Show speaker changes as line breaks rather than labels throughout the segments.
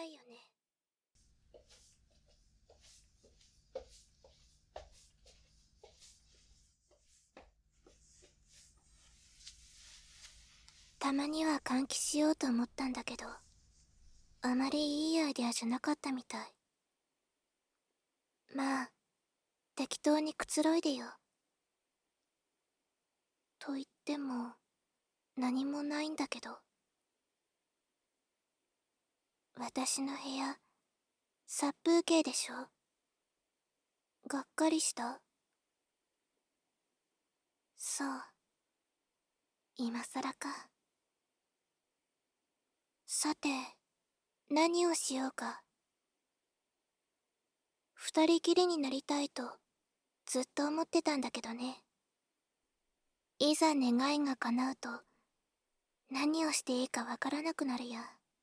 ないよね。たまには換気しようと思ったんだけど、あまりいいアイデアじゃなかったみたい。まあ、適当にくつろいでよ。と言っても、何もないんだけど。私の部屋、殺風景でしょ？がっかりした？そう。今さらか。さて、何をしようか。二人きりになりたいと、ずっと思ってたんだけどね。いざ願いが叶うと、何をしていいかわからなくなるや。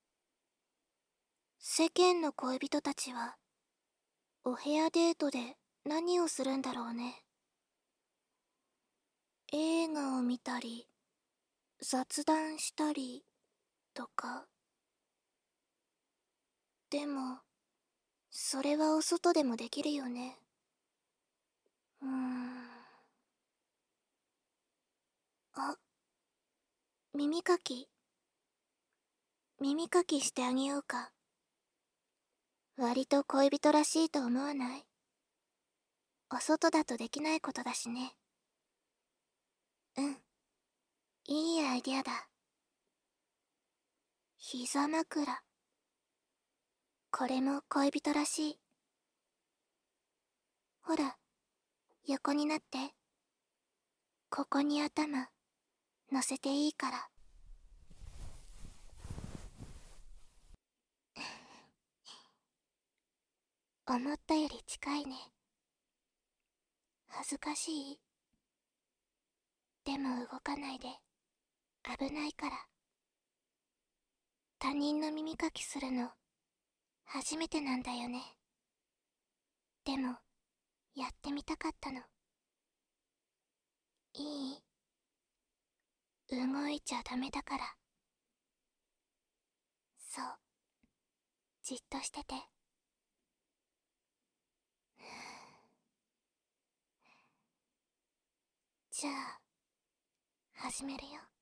世間の恋人たちは、お部屋デートで何をするんだろうね。映画を見たり、雑談したり、とか。でも、それはお外でもできるよね。あ、耳かき。耳かきしてあげようか。割と恋人らしいと思わない？お外だとできないことだしね。うん。いいアイディアだ。膝枕。これも恋人らしい。ほら、横になって。ここに頭、乗せていいから。思ったより近いね。恥ずかしい？でも動かないで。危ないから。他人の耳かきするの、初めてなんだよね。でも、やってみたかったの。いい？動いちゃダメだから。そう。じっとしてて。じゃあ、始めるよ。